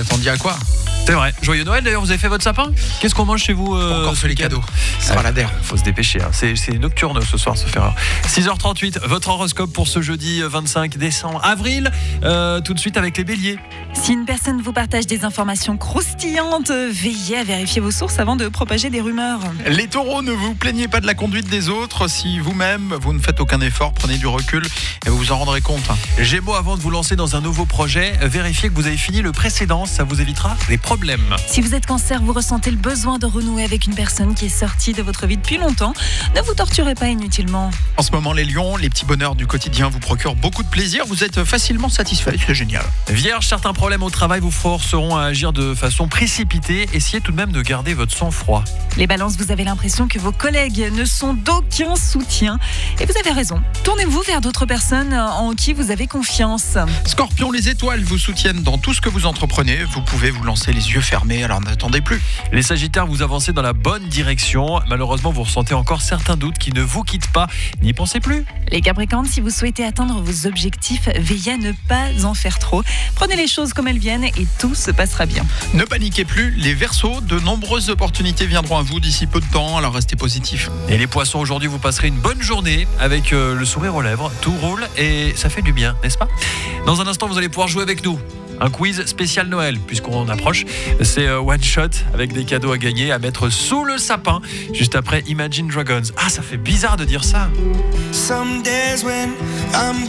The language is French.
attendiez à quoi ? C'est vrai. Joyeux Noël d'ailleurs, vous avez fait votre sapin ? Qu'est-ce qu'on mange chez vous Encore fait les cadeaux. Ça sera la der. Faut se dépêcher, hein. C'est nocturne ce soir, ce faire. 6h38, votre horoscope pour ce jeudi 25 décembre. Avril, tout de suite avec les béliers. Si une personne vous partage des informations croustillantes, veillez à vérifier vos sources avant de propager des rumeurs. Les taureaux, ne vous plaignez pas de la conduite des autres. Si vous-même, vous ne faites aucun effort, prenez du recul et vous vous en rendrez compte. Gémeaux, avant de vous lancer dans un nouveau projet, vérifiez que vous avez fini le précédent, ça vous évitera les problèmes. Si vous êtes cancer, vous ressentez le besoin de renouer avec une personne qui est sortie de votre vie depuis longtemps. Ne vous torturez pas inutilement. En ce moment, les lions, les petits bonheurs du quotidien vous procurent beaucoup de plaisir. Vous êtes facilement satisfait, c'est génial. Vierge, certains problèmes au travail vous forceront à agir de façon précipitée. Essayez tout de même de garder votre sang-froid. Les balances, vous avez l'impression que vos collègues ne sont d'aucun soutien. Et vous avez raison. Tournez-vous vers d'autres personnes en qui vous avez confiance. Scorpion, les étoiles vous soutiennent dans tout ce que vous entreprenez. Vous pouvez vous lancer les yeux fermés, alors n'attendez plus. Les Sagittaires, vous avancez dans la bonne direction. Malheureusement, vous ressentez encore certains doutes qui ne vous quittent pas. N'y pensez plus. Les Capricornes, si vous souhaitez atteindre vos objectifs, veillez à ne pas en faire trop. Prenez les choses comme elles viennent et tout se passera bien. Ne paniquez plus, les Verseaux, de nombreuses opportunités viendront à vous d'ici peu de temps, alors restez positifs. Et les Poissons, aujourd'hui, vous passerez une bonne journée avec le sourire aux lèvres. Tout roule et ça fait du bien, n'est-ce pas ? Dans un instant, vous allez pouvoir jouer avec nous. Un quiz spécial Noël, puisqu'on approche. C'est One Shot avec des cadeaux à gagner, à mettre sous le sapin, juste après Imagine Dragons. Ah, ça fait bizarre de dire ça. Some days when I'm